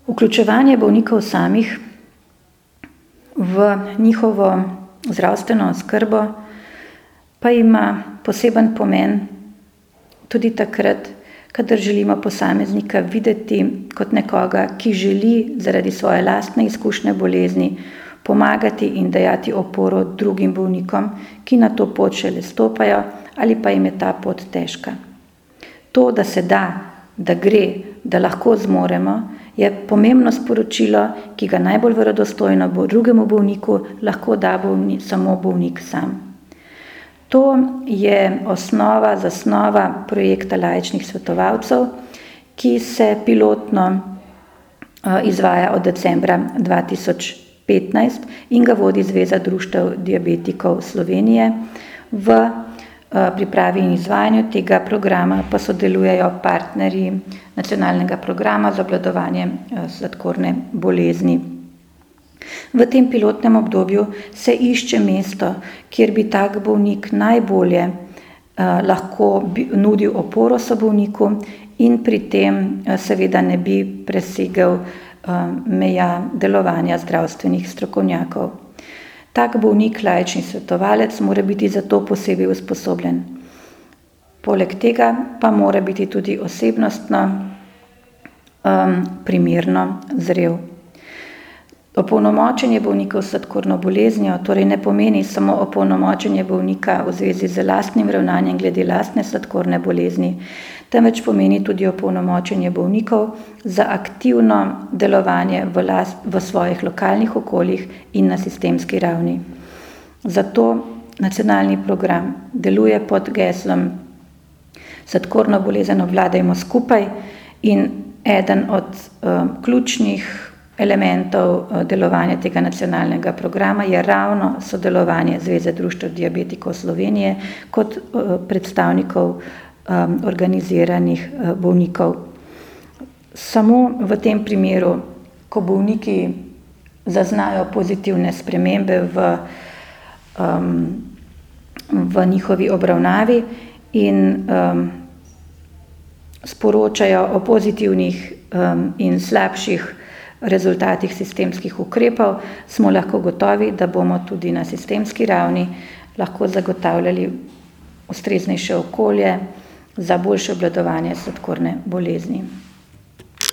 Vključevanje bolnikov samih v njihovo zdravstveno oskrbo pa ima poseben pomen tudi takrat, kadar želimo posameznika videti kot nekoga, ki želi zaradi svoje lastne izkušnje bolezni pomagati in dajati oporo drugim bolnikom, ki na to pot šele stopajo ali pa jim je ta pot težka. To, da se da, da gre, da lahko zmoremo, je pomembno sporočilo, ki ga najbolj verodostojno drugemu bolniku lahko da samo bolnik sam. To je zasnova projekta laičnih svetovalcev, ki se pilotno izvaja od decembra 2015 in ga vodi Zveza društev diabetikov Slovenije. V pripravi in izvajanju tega programa pa sodelujejo partnerji nacionalnega programa za obvladovanje sladkorne bolezni. V tem pilotnem obdobju se išče mesto, kjer bi tak bolnik najbolje lahko nudil oporo sobolniku in pri tem seveda ne bi presegel meja delovanja zdravstvenih strokovnjakov. Tak bolnik, laični svetovalec, mora biti za to posebej usposobljen. Poleg tega pa mora biti tudi osebnostno primerno zrel. Opolnomočenje bolnikov s sladkorno boleznijo torej ne pomeni samo opolnomočenje bolnika v zvezi z lastnim ravnanjem glede lastne sladkorne bolezni, temveč pomeni tudi opolnomočenje bolnikov za aktivno delovanje v svojih lokalnih okoljih in na sistemski ravni. Zato nacionalni program deluje pod geslom Sladkorno bolezen obvladajmo skupaj in eden od ključnih elementov delovanja tega nacionalnega programa je ravno sodelovanje Zveze društev diabetikov Slovenije kot predstavnikov organiziranih bolnikov. Samo v tem primeru, ko bolniki zaznajo pozitivne spremembe v njihovi obravnavi in sporočajo o pozitivnih in slabših rezultatih sistemskih ukrepov, smo lahko gotovi, da bomo tudi na sistemski ravni lahko zagotavljali ustreznejše okolje za boljše obvladovanje sladkorne bolezni.